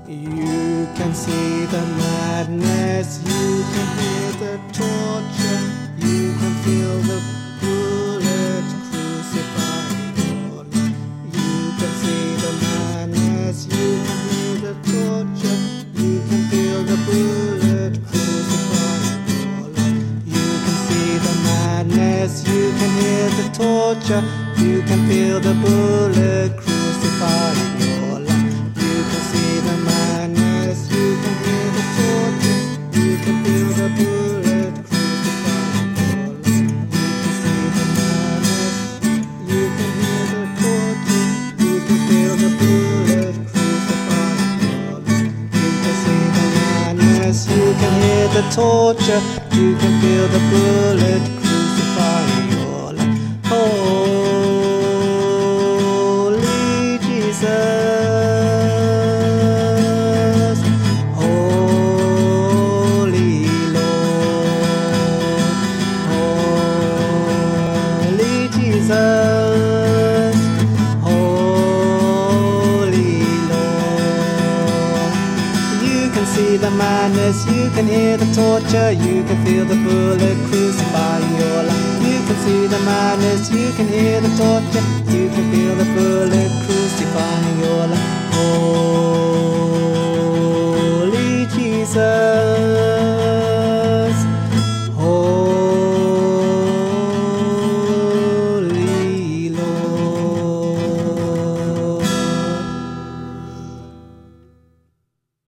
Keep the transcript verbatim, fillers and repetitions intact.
You can see the madness, you can hear the torture, you can feel the bullet crucifying your life. You can see the madness, you can hear the torture, you can feel the bullet crucifying your life. You can see the madness, you can hear the torture, you can feel the bullet crucifying your life. You can see the madness, you can hear the torture, you can feel the bullet crucifying your life. You can see the madness, you can hear the torture, you can feel the bullet crucifying your life. You can see the madness, you can hear the torture, you can feel the bullet crucifying your life. Holy Jesus, Holy Lord, Holy Jesus, Holy Lord. You can see the madness, you can hear the torture, you can feel the bullet crucifying your life. You can see the madness, you can hear the torture, you can feel the bullet crucifying your life. Holy Jesus.